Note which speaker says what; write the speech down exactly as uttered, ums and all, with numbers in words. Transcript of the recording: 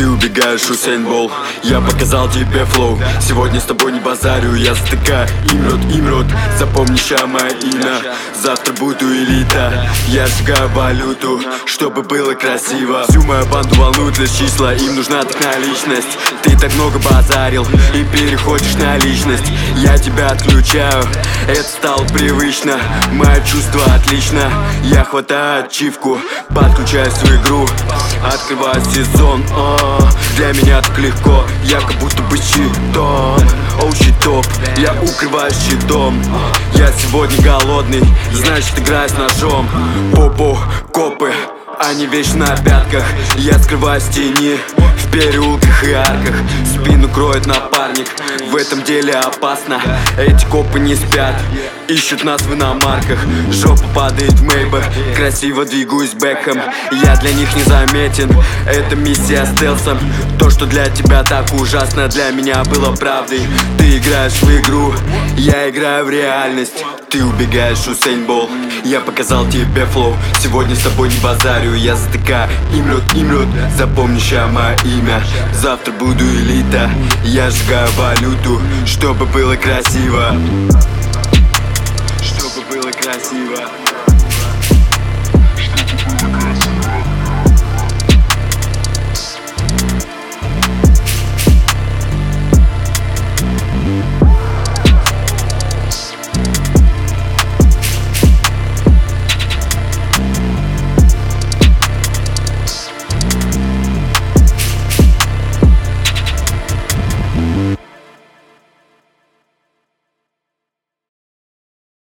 Speaker 1: Ты убегаешь, Усейн Болт, я показал тебе флоу. Сегодня с тобой не базарю, я затыкаю имрот, имрот. Запомни ща мое имя, завтра буду элита. Я сжигаю валюту, чтобы было красиво. Всю мою банду волнуют лишь числа, им нужна так наличность. Ты так много базарил и переходишь на личность. Я тебя отключаю, это стало привычно. Мое чувство отлично, я хватаю ачивку, подключаюсь в игру, открываю сезон. О, для меня так легко, я как будто бы щитом. Оу, щитоп, я укрываюсь щитом. Я сегодня голодный, значит играю с ножом. Попу, копы, они вечно на пятках. Я скрываюсь в тени, в переулках и арках. Спину кроет напарник, в этом деле опасно. Эти копы не спят, ищут нас в иномарках. Жопа падает в Мейбах, красиво двигаюсь Бекхэм. Я для них незаметен, это миссия стелсом. То, что для тебя так ужасно, для меня было правдой. Ты играешь в игру, я играю в реальность. Ты убегаешь, Усейн Болт, я показал тебе флоу. Сегодня с тобой не базарю, я затыкаю имрот, имрот. Запомни ща мое имя, завтра буду элита. Я сжигаю валюту, чтобы было красиво. Чтобы было красиво.